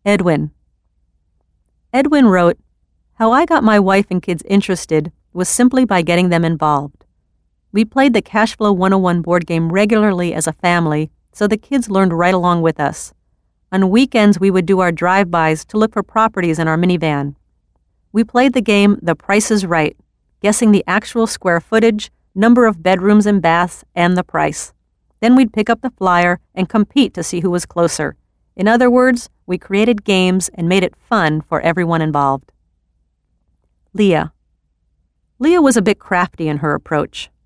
Edwin. Edwin wrote, "How I got my wife and kids interested was simply by getting them involved. We played the Cashflow 101 board game regularly as a family, so the kids learned right along with us. On weekends, we would do our drive-bys to look for properties in our minivan. We played the game The Price is Right, guessing the actual square footage, number of bedrooms and baths, and the price. Then we'd pick up the flyer and compete to see who was closer. In other words, we created games and made it fun for everyone involved." Leah. Leah was a bit crafty in her approach.